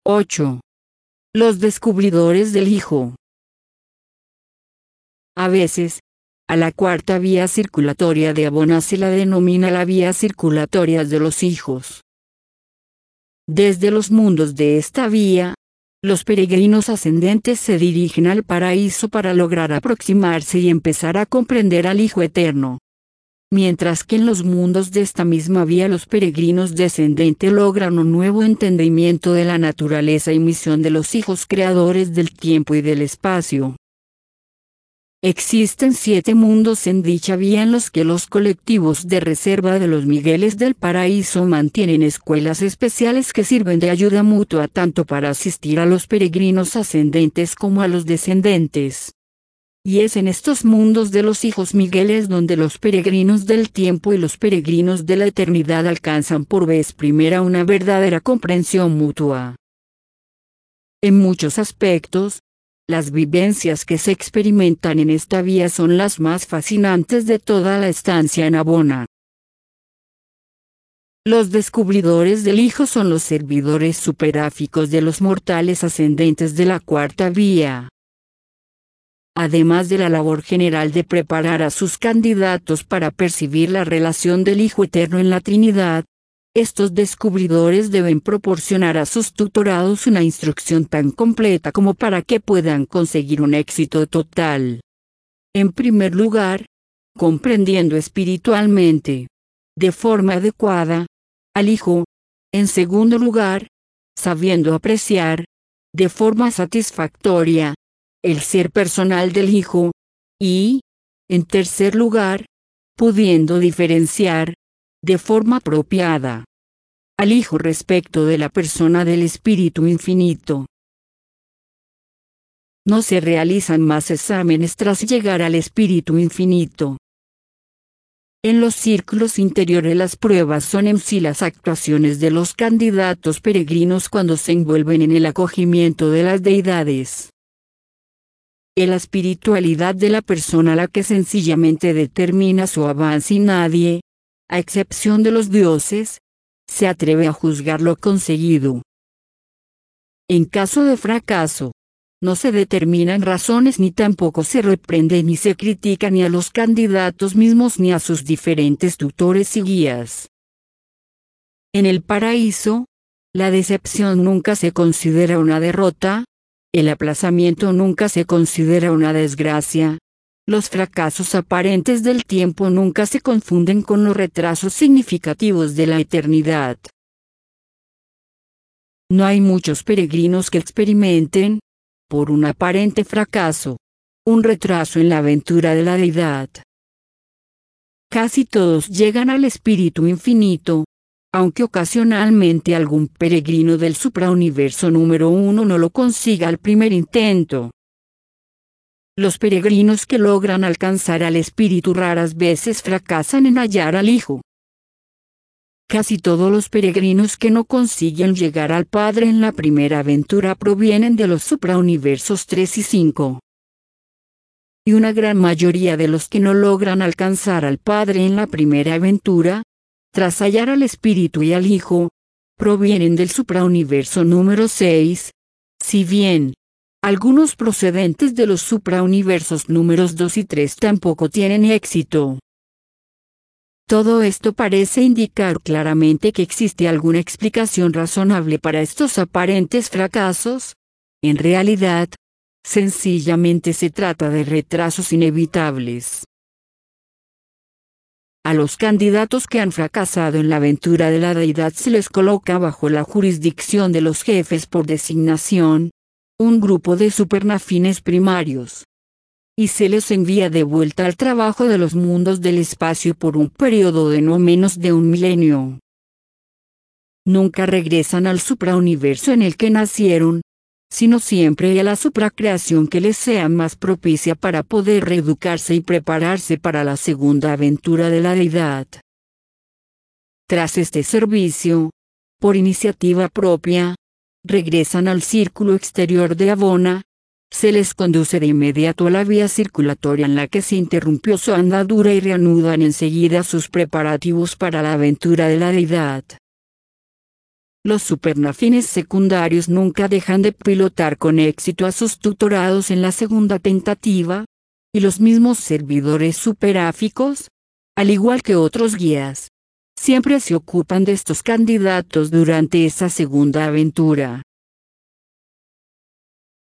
8. Los descubridores del Hijo. A veces, a la cuarta vía circulatoria de Abona se la denomina la vía circulatoria de los hijos. Desde los mundos de esta vía, los peregrinos ascendentes se dirigen al paraíso para lograr aproximarse y empezar a comprender al Hijo Eterno. Mientras que en los mundos de esta misma vía los peregrinos descendentes logran un nuevo entendimiento de la naturaleza y misión de los hijos creadores del tiempo y del espacio. Existen 7 mundos en dicha vía en los que los colectivos de reserva de los Migueles del Paraíso mantienen escuelas especiales que sirven de ayuda mutua tanto para asistir a los peregrinos ascendentes como a los descendentes. Y es en estos mundos de los hijos Migueles donde los peregrinos del tiempo y los peregrinos de la eternidad alcanzan por vez primera una verdadera comprensión mutua. En muchos aspectos, las vivencias que se experimentan en esta vía son las más fascinantes de toda la estancia en Abona. Los descubridores del Hijo son los servidores superáficos de los mortales ascendentes de la cuarta vía. Además de la labor general de preparar a sus candidatos para percibir la relación del Hijo Eterno en la Trinidad, estos descubridores deben proporcionar a sus tutorados una instrucción tan completa como para que puedan conseguir un éxito total. En primer lugar, comprendiendo espiritualmente, de forma adecuada, al Hijo. En segundo lugar, sabiendo apreciar, de forma satisfactoria, el ser personal del Hijo. Y, en tercer lugar, pudiendo diferenciar, de forma apropiada, al Hijo respecto de la persona del Espíritu Infinito. No se realizan más exámenes tras llegar al Espíritu Infinito. En los círculos interiores las pruebas son en sí las actuaciones de los candidatos peregrinos cuando se envuelven en el acogimiento de las deidades. Es la espiritualidad de la persona la que sencillamente determina su avance y nadie, a excepción de los dioses, se atreve a juzgar lo conseguido. En caso de fracaso, no se determinan razones ni tampoco se reprende ni se critica ni a los candidatos mismos ni a sus diferentes tutores y guías. En el paraíso, la decepción nunca se considera una derrota, el aplazamiento nunca se considera una desgracia, los fracasos aparentes del tiempo nunca se confunden con los retrasos significativos de la eternidad. No hay muchos peregrinos que experimenten, por un aparente fracaso, un retraso en la aventura de la deidad. Casi todos llegan al Espíritu Infinito, aunque ocasionalmente algún peregrino del suprauniverso número 1 no lo consiga al primer intento. Los peregrinos que logran alcanzar al Espíritu raras veces fracasan en hallar al Hijo. Casi todos los peregrinos que no consiguen llegar al Padre en la primera aventura provienen de los suprauniversos 3 y 5. Y una gran mayoría de los que no logran alcanzar al Padre en la primera aventura, tras hallar al Espíritu y al Hijo, provienen del suprauniverso número 6, si bien algunos procedentes de los suprauniversos números 2 y 3 tampoco tienen éxito. Todo esto parece indicar claramente que existe alguna explicación razonable para estos aparentes fracasos. En realidad, sencillamente se trata de retrasos inevitables. A los candidatos que han fracasado en la aventura de la deidad se les coloca bajo la jurisdicción de los jefes por designación, un grupo de supernafines primarios. Y se les envía de vuelta al trabajo de los mundos del espacio por un periodo de no menos de un milenio. Nunca regresan al suprauniverso en el que nacieron, sino siempre a la supracreación que les sea más propicia para poder reeducarse y prepararse para la segunda aventura de la deidad. Tras este servicio, por iniciativa propia, regresan al círculo exterior de Abona. Se les conduce de inmediato a la vía circulatoria en la que se interrumpió su andadura y reanudan enseguida sus preparativos para la aventura de la deidad. Los supernafines secundarios nunca dejan de pilotar con éxito a sus tutorados en la segunda tentativa, y los mismos servidores superáficos, al igual que otros guías, siempre se ocupan de estos candidatos durante esa segunda aventura.